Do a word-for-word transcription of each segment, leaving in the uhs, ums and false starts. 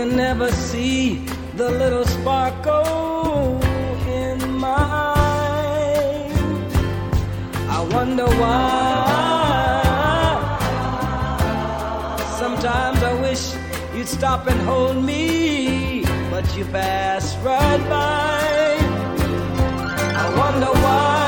You never see the little sparkle in my eye. I wonder why. Sometimes I wish you'd stop and hold me, but you pass right by. I wonder why.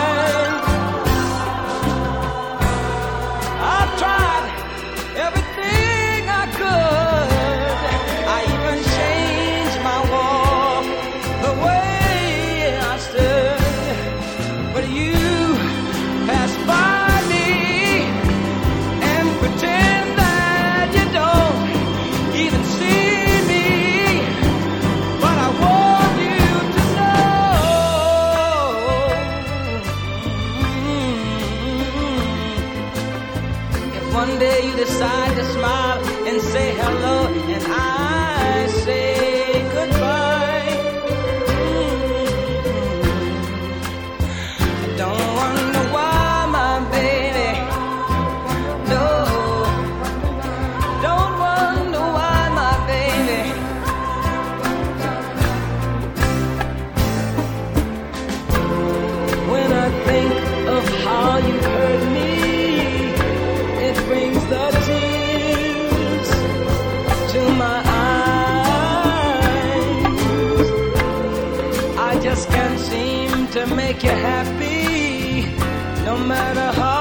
I've tried everything I could. I even changed my walk, the way I stood. But you pass by me and pretend that you don't even see me. But I want you to know, if one day you decide to smile and say hello, and I say goodbye, I don't wonder why, my baby. No, don't wonder why, my baby. When I think of how you hurt me, it brings the tears to my eyes. I just can't seem to make you happy, no matter how